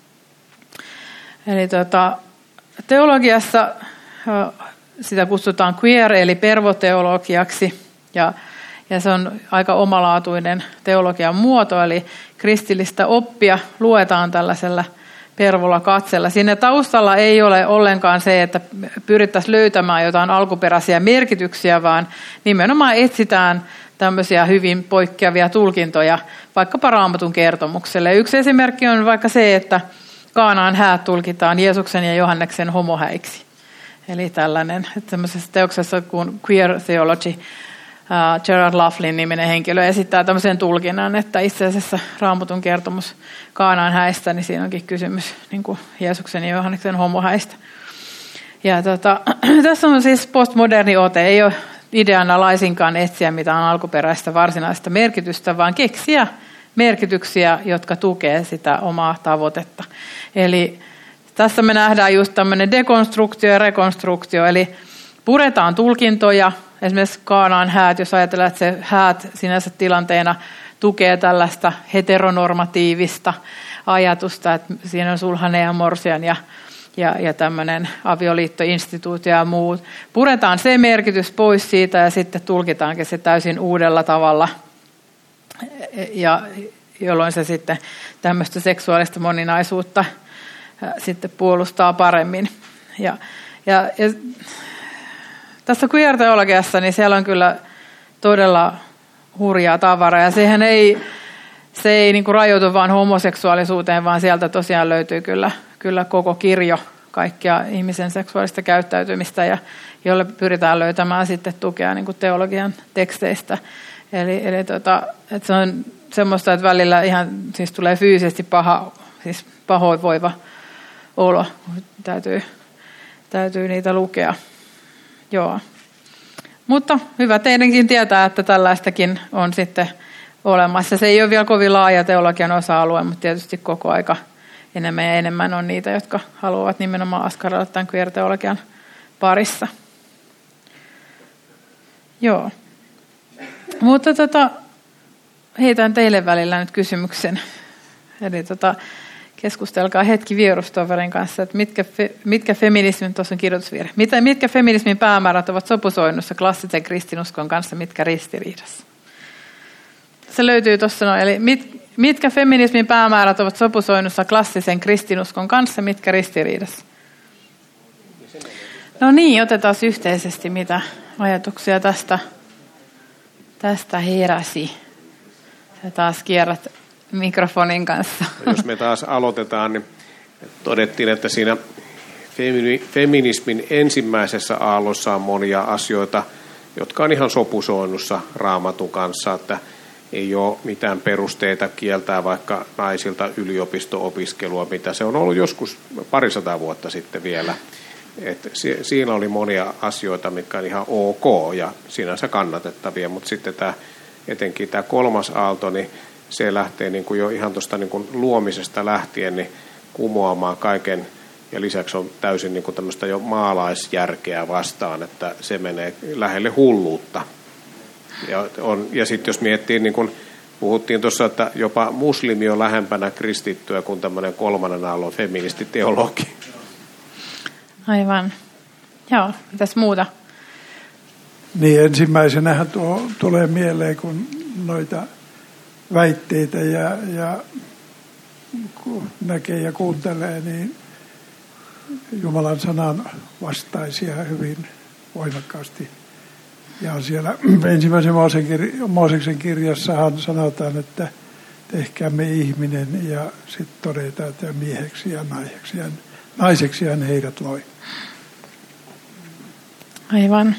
Eli tota, teologiassa sitä kutsutaan queer eli pervoteologiaksi ja, ja se on aika omalaatuinen teologian muoto, eli kristillistä oppia luetaan tällaisella pervolla katsella. Siinä taustalla ei ole ollenkaan se, että pyrittäisiin löytämään jotain alkuperäisiä merkityksiä, vaan nimenomaan etsitään tämmöisiä hyvin poikkeavia tulkintoja vaikkapa Raamatun kertomukselle. Yksi esimerkki on vaikka se, että Kaanaan häät tulkitaan Jeesuksen ja Johanneksen homohäiksi. Eli tällainen, että semmoisessa teoksessa kuin Queer Theology, uh, Gerard Laughlin niminen henkilö esittää tämmöisen tulkinnan, että itse asiassa Raamatun kertomus Kaanaan häistä, niin siinä onkin kysymys niin kuin Jeesuksen ja Johanneksen homohäistä. Ja tota, tässä on siis postmoderni ote, ei ole ideana laisinkaan etsiä mitään alkuperäistä varsinaista merkitystä, vaan keksiä merkityksiä, jotka tukee sitä omaa tavoitetta. Eli tässä me nähdään just tämmöinen dekonstruktio ja rekonstruktio, eli puretaan tulkintoja, esimerkiksi Kaanaan häät, jos ajatellaan, että se häät sinänsä tilanteena tukee tällaista heteronormatiivista ajatusta, että siinä on sulhanen ja morsian ja, ja, ja tämmöinen avioliittoinstituutio ja muut. Puretaan se merkitys pois siitä ja sitten tulkitaankin se täysin uudella tavalla, ja jolloin se sitten tämmöistä seksuaalista moninaisuutta sitten puolustaa paremmin. Ja, ja, ja tässä queer-teologiassa, niin siellä on kyllä todella hurjaa tavaraa, ja sehän ei, se ei niin kuin rajoitu vain homoseksuaalisuuteen, vaan sieltä tosiaan löytyy kyllä, kyllä koko kirjo kaikkia ihmisen seksuaalista käyttäytymistä, ja jolle pyritään löytämään sitten tukea niin kuin teologian teksteistä. Eli, eli tota, että se on semmoista, että välillä ihan siis tulee fyysisesti paha, siis pahoinvoiva olo, täytyy, täytyy niitä lukea. Joo. Mutta hyvä teidänkin tietää, että tällaistakin on sitten olemassa. Se ei ole vielä kovin laaja teologian osa-alue, mutta tietysti koko aika enemmän ja enemmän on niitä, jotka haluavat nimenomaan askarrella tämän queer-teologian parissa. Joo. Mutta tota, heitän teille välillä nyt kysymyksen. Eli tota, keskustelkaa hetki vierustoverin kanssa, että mitkä, fe, mitkä feminismin, tuossa on kirjoitusvirhe, mitä, mitkä feminismin päämäärät ovat sopusoinnussa klassisen kristinuskon kanssa, mitkä ristiriidassa. Se löytyy tuossa, no, eli mit, mitkä feminismin päämäärät ovat sopusoinnussa klassisen kristinuskon kanssa, mitkä ristiriidassa. No niin, otetaan yhteisesti, mitä ajatuksia tästä, tästä heräsi. Sä taas kierrät mikrofonin kanssa. Jos me taas aloitetaan, niin todettiin, että siinä feminismin ensimmäisessä aallossa on monia asioita, jotka on ihan sopusoinnussa Raamatun kanssa, että ei ole mitään perusteita kieltää vaikka naisilta yliopisto-opiskelua, mitä se on ollut joskus parisataa vuotta sitten vielä. Et siinä oli monia asioita, mitkä on ihan ok ja sinänsä kannatettavia, mutta sitten tämä, etenkin tämä kolmas aalto, niin se lähtee niin kuin jo ihan tuosta niin kuin luomisesta lähtien niin kumoamaan kaiken, ja lisäksi on täysin niin kuin tämmöistä jo maalaisjärkeä vastaan, että se menee lähelle hulluutta. Ja, on, ja sitten jos miettii, niin kuin puhuttiin tuossa, että jopa muslimi on lähempänä kristittyä kuin tämmöinen kolmannen aallon feministiteologi. Aivan. Joo, mitäs muuta? Niin ensimmäisenähän tuo tulee mieleen, kun noita väitteitä ja, ja kun näkee ja kuuntelee, niin Jumalan sanan vastaisia hyvin voimakkaasti. Ja siellä ensimmäisen Mooseksen kirjassahan sanotaan, että tehkäämme ihminen, ja sitten todetaan, että mieheksi ja naiseksi, ja naiseksi hän heidät loi. Aivan.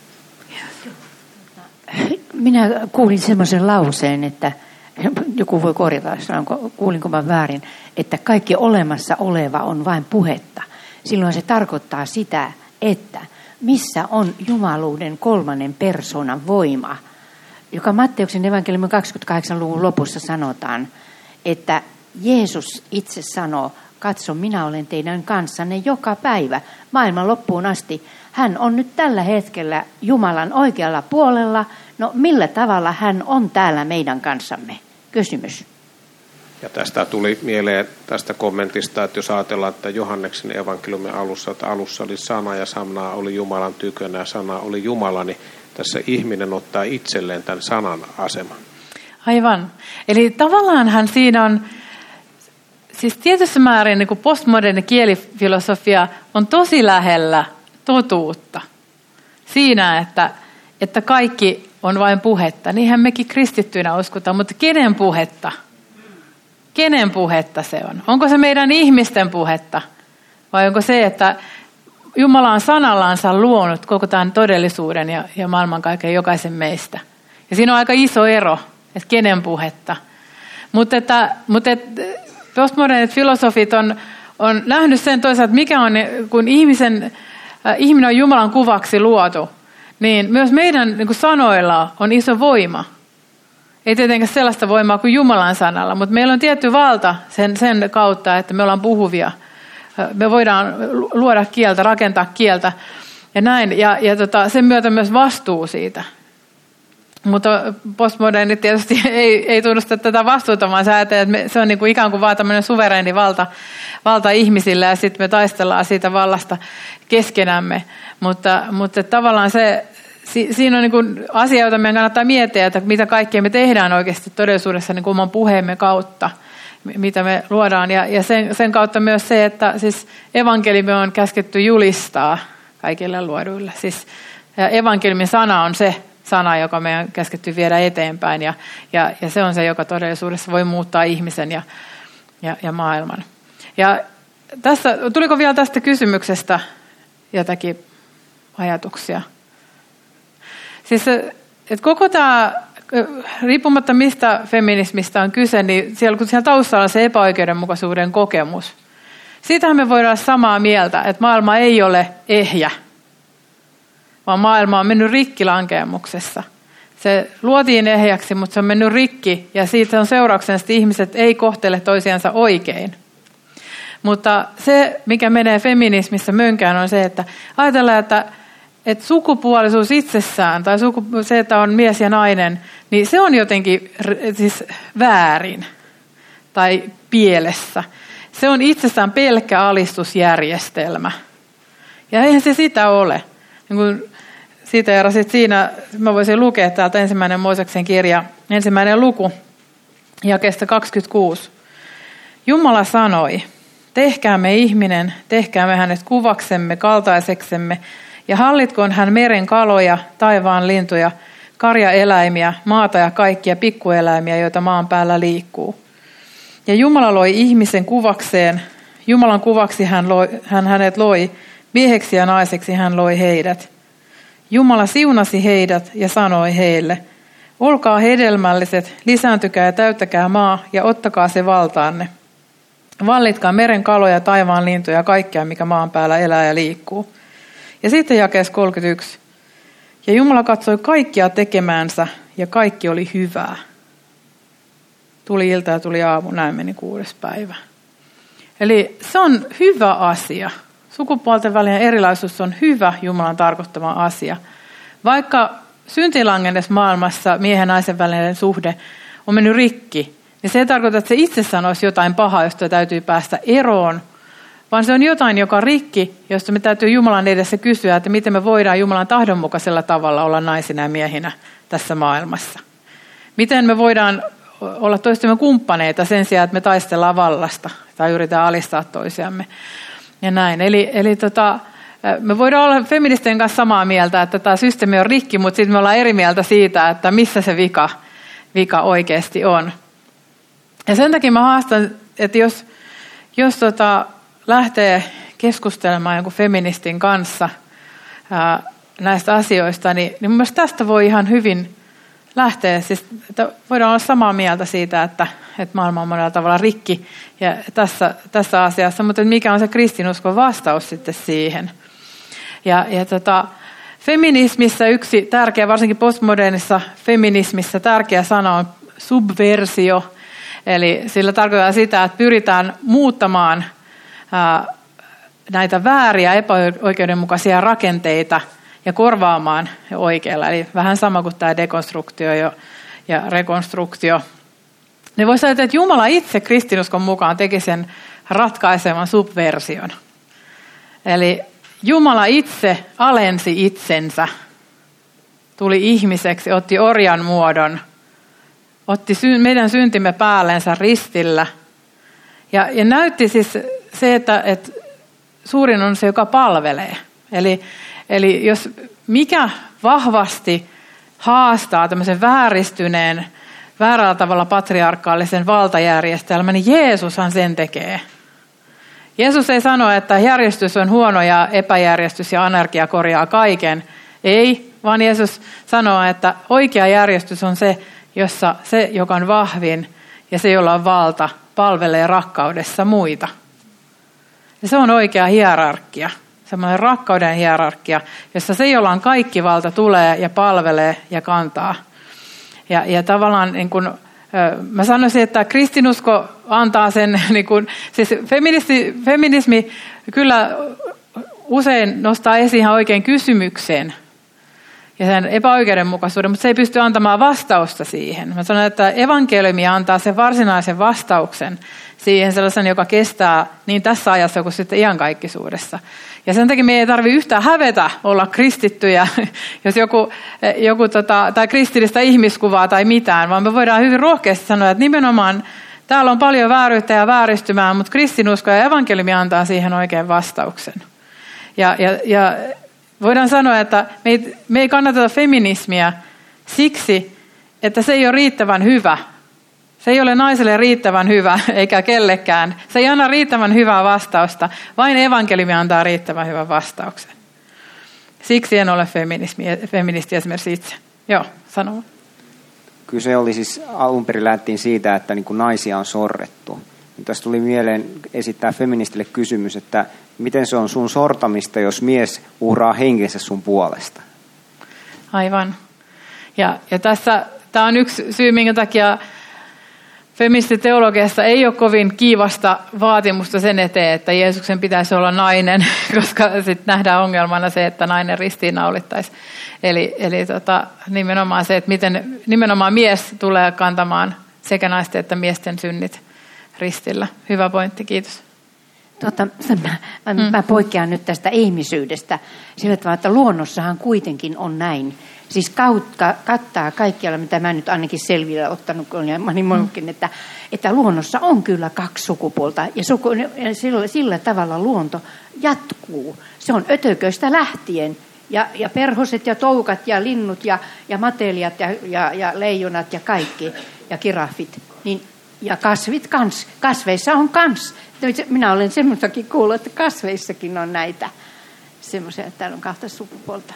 Minä kuulin semmoisen lauseen, että joku voi korjata, kuulinko mä väärin, että kaikki olemassa oleva on vain puhetta. Silloin se tarkoittaa sitä, että missä on jumaluuden kolmannen persoonan voima, joka Matteuksen evankeliumin kaksikymmentäkahdeksan luvun lopussa sanotaan, että Jeesus itse sanoo, katso, minä olen teidän kanssanne joka päivä maailman loppuun asti. hän on nyt tällä hetkellä Jumalan oikealla puolella. No millä tavalla hän on täällä meidän kanssamme? Kysymys. Ja tästä tuli mieleen tästä kommentista, että jos ajatellaan, että Johanneksen evankeliumin alussa, että alussa oli sana ja sana oli Jumalan tykönä ja sana oli Jumala, niin tässä ihminen ottaa itselleen tämän sanan aseman. Aivan. Eli tavallaan hän siinä on, siis tietyssä määrin niin kuin postmoderni kielifilosofia on tosi lähellä totuutta. Siinä, että, että kaikki on vain puhetta. Niinhän mekin kristittyinä uskotaan, mutta kenen puhetta? Kenen puhetta se on? Onko se meidän ihmisten puhetta? Vai onko se, että Jumala on sanallansa luonut koko tämän todellisuuden ja, ja maailmankaikkeuden jokaisen meistä? Ja siinä on aika iso ero, että kenen puhetta. Mutta, että, mutta että postmodernit filosofit on, on nähnyt sen toisaalta, että mikä on, kun ihmisen, äh, ihminen on Jumalan kuvaksi luotu, niin myös meidän niin kuin sanoilla on iso voima. Ei tietenkään sellaista voimaa kuin Jumalan sanalla, mutta meillä on tietty valta sen, sen kautta, että me ollaan puhuvia. Me voidaan luoda kieltä, rakentaa kieltä ja näin. Ja, ja tota, sen myötä myös vastuu siitä. Mutta postmodernit tietysti ei, ei tunnusta tätä vastuuta, vaan säätää, että me, se on niin kuin ikään kuin vaan tämmöinen suvereeni valta, valta ihmisille ja sitten me taistellaan siitä vallasta keskenämme. Mutta, mutta tavallaan se, si, siinä on niin kuin asia, jota meidän kannattaa miettiä, että mitä kaikkea me tehdään oikeasti todellisuudessa niin kuin oman puheemme kautta, mitä me luodaan. Ja, ja sen, sen kautta myös se, että siis evankeliumi on käsketty julistaa kaikille luoduille. Siis evankeliumin sana on se sana, joka meidän on käsketty viedä eteenpäin ja, ja, ja se on se, joka todellisuudessa voi muuttaa ihmisen ja, ja, ja maailman. Ja tässä, tuliko vielä tästä kysymyksestä jotakin ajatuksia? Siis että koko tämä, riippumatta mistä feminismistä on kyse, niin siellä, kun siellä taustalla on se epäoikeudenmukaisuuden kokemus, siitähän me voidaan olla samaa mieltä, että maailma ei ole ehjä, vaan maailma on mennyt rikki lankeamuksessa. Se luotiin ehjäksi, mutta se on mennyt rikki ja siitä on seurauksena, että ihmiset ei kohtele toisiansa oikein. Mutta se, mikä menee feminismissä mönkään, on se, että ajatellaan, että, että sukupuolisuus itsessään tai suku, se, että on mies ja nainen, niin se on jotenkin siis väärin tai pielessä. Se on itsessään pelkkä alistusjärjestelmä. Ja eihän se sitä ole. Niin kuin siitä ja sitten siinä, mä voisin lukea täältä ensimmäinen Mooseksen kirja, ensimmäinen luku, jakeesta kaksikymmentäkuusi. Jumala sanoi, tehkäämme ihminen, tehkäämme hänet kuvaksemme, kaltaiseksemme, ja hallitkoon hän meren kaloja, taivaan lintuja, karjaeläimiä, maata ja kaikkia pikkueläimiä, joita maan päällä liikkuu. Ja Jumala loi ihmisen kuvakseen, Jumalan kuvaksi hän, loi, hän hänet loi, mieheksi ja naiseksi hän loi heidät. Jumala siunasi heidät ja sanoi heille, olkaa hedelmälliset, lisääntykää ja täyttäkää maa ja ottakaa se valtaanne. Vallitkaa meren kaloja, taivaan lintuja ja kaikkea, mikä maan päällä elää ja liikkuu. Ja sitten jakeessa kolmekymmentäyksi. Ja Jumala katsoi kaikkia tekemäänsä ja kaikki oli hyvää. Tuli ilta ja tuli aamu, näin meni kuudes päivä. Eli se on hyvä asia. Sukupuolten välinen erilaisuus on hyvä Jumalan tarkoittama asia. Vaikka syntilangennes maailmassa miehen ja naisen välinen suhde on mennyt rikki, niin se ei tarkoita, että se itsessään olisi jotain pahaa, josta täytyy päästä eroon, vaan se on jotain, joka on rikki, josta me täytyy Jumalan edessä kysyä, että miten me voidaan Jumalan tahdonmukaisella tavalla olla naisina ja miehinä tässä maailmassa. Miten me voidaan olla toistemme kumppaneita sen sijaan, että me taistellaan vallasta tai yritetään alistaa toisiamme. Ja näin. Eli, eli tota, me voidaan olla feministien kanssa samaa mieltä, että tämä systeemi on rikki, mutta sitten me ollaan eri mieltä siitä, että missä se vika, vika oikeasti on. Ja sen takia mä haastan, että jos, jos tota, lähtee keskustelemaan jonkun feministin kanssa ää, näistä asioista, niin, niin mun mielestä tästä voi ihan hyvin lähteä. Siis, että voidaan olla samaa mieltä siitä, että, että maailma on monella tavalla rikki ja tässä, tässä asiassa, mutta mikä on se kristinuskon vastaus sitten siihen. Ja, ja tota, feminismissä yksi tärkeä, varsinkin postmodernissa feminismissä tärkeä sana on subversio. Eli sillä tarkoittaa sitä, että pyritään muuttamaan ää, näitä vääriä epäoikeudenmukaisia rakenteita ja korvaamaan oikealla. Eli vähän sama kuin tämä dekonstruktio ja rekonstruktio. Ne voisi ajatella, että Jumala itse kristinuskon mukaan teki sen ratkaisevan subversion. Eli Jumala itse alensi itsensä, tuli ihmiseksi, otti orjan muodon, otti meidän syntimme päällensä ristillä. Ja, ja näytti siis se, että, että suurin on se, joka palvelee. Eli, eli jos mikä vahvasti haastaa tämmöisen vääristyneen, väärällä tavalla patriarkaalisen valtajärjestelmän, niin Jeesushan sen tekee. Jeesus ei sano, että järjestys on huono ja epäjärjestys ja anarkia korjaa kaiken. Ei, vaan Jeesus sanoo, että oikea järjestys on se, jossa se, joka on vahvin ja se, jolla on valta, palvelee rakkaudessa muita. Ja se on oikea hierarkia, semmoinen rakkauden hierarkia, jossa se, jolla on kaikki valta, tulee ja palvelee ja kantaa. Ja, ja tavallaan niin kun, mä sanoisin, että kristinusko antaa sen, niin kun, siis feminismi kyllä usein nostaa esiin ihan oikein kysymyksen ja sen epäoikeudenmukaisuuden, mutta se ei pysty antamaan vastausta siihen. Mä sanon, että evankeliumi antaa sen varsinaisen vastauksen siihen sellaisen, joka kestää niin tässä ajassa kuin sitten iankaikkisuudessa. Ja sen takia me ei tarvitse yhtään hävetä olla kristittyjä, jos joku, joku tota, tai kristillistä ihmiskuvaa tai mitään, vaan me voidaan hyvin rohkeasti sanoa, että nimenomaan täällä on paljon vääryyttä ja vääristymää, mutta kristinusko ja evankeliumi antaa siihen oikein vastauksen. Ja, ja, ja voidaan sanoa, että me ei, me ei kannateta feminismiä siksi, että se ei ole riittävän hyvä. Se ei ole naiselle riittävän hyvä, eikä kellekään. Se ei anna riittävän hyvää vastausta. Vain evankeliumi antaa riittävän hyvän vastauksen. Siksi en ole feminismi, feministi esimerkiksi itse. Joo, sano. Kyse oli siis, alun perin lähdettiin siitä, että niin kuin naisia on sorrettu. Tässä tuli mieleen esittää feministille kysymys, että miten se on sun sortamista, jos mies uhraa henkensä sun puolesta? Aivan. Ja, ja tässä tämä on yksi syy, minkä takia feministiteologiassa ei ole kovin kiivasta vaatimusta sen eteen, että Jeesuksen pitäisi olla nainen, koska sitten nähdään ongelmana se, että nainen ristiinnaulittaisi. Eli, eli tota, nimenomaan se, että miten nimenomaan mies tulee kantamaan sekä naisten että miesten synnit ristillä. Hyvä pointti, kiitos. Tota, mä, mä, mä poikkean nyt tästä ihmisyydestä sillä tavalla, että luonnossahan kuitenkin on näin. Siis kautta, kattaa kaikkialla, mitä mä nyt ainakin selville ottanut, ja mä niin monkin, että, että luonnossa on kyllä kaksi sukupuolta, ja, suku, ja sillä, sillä tavalla luonto jatkuu. Se on ötököistä lähtien, ja, ja perhoset ja toukat ja linnut ja, ja matelijat ja, ja, ja leijonat ja kaikki, ja kiraffit, niin, ja kasvit kans. Kasveissa on kans. Minä olen semmoistakin kuullut, että kasveissakin on näitä semmoisia, että täällä on kahta sukupuolta.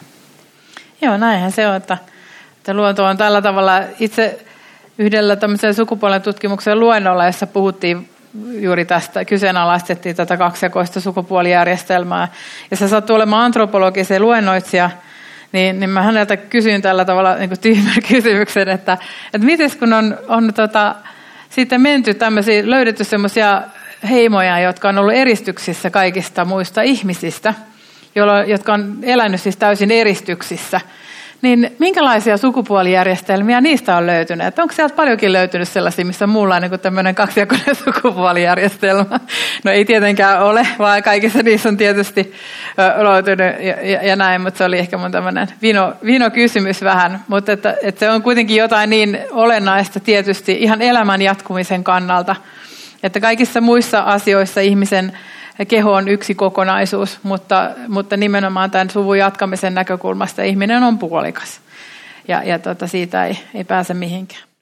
Joo, näinhän se on, että, että luonto on tällä tavalla. Itse yhdellä tämmöisen sukupuolen tutkimuksen luennolla, jossa puhuttiin juuri tästä, kyseenalaistettiin tätä kaksijakoista sukupuolijärjestelmää. Ja se sattui olemaan antropologisen luennoitsija, niin, niin mä häneltä kysyin tällä tavalla niin kuin tyhmän kysymyksen, että, että miten kun on, on tota, sitten menty tämmöisiä, löydetty semmoisia heimoja, jotka on ollut eristyksissä kaikista muista ihmisistä, jotka on elänyt siis täysin eristyksissä, niin minkälaisia sukupuolijärjestelmiä niistä on löytynyt? Että onko sieltä paljonkin löytynyt sellaisia, missä muulla on niin kuin tämmöinen kaksijakoinen sukupuolijärjestelmä? No ei tietenkään ole, vaan kaikissa niissä on tietysti löytynyt ja, ja, ja näin, mutta se oli ehkä mun tämmöinen vino, vino-kysymys vähän. Mutta että, että se on kuitenkin jotain niin olennaista tietysti ihan elämän jatkumisen kannalta, että kaikissa muissa asioissa ihmisen keho on yksi kokonaisuus, mutta, mutta nimenomaan tämän suvun jatkamisen näkökulmasta ihminen on puolikas. Ja, ja tota, siitä ei, ei pääse mihinkään.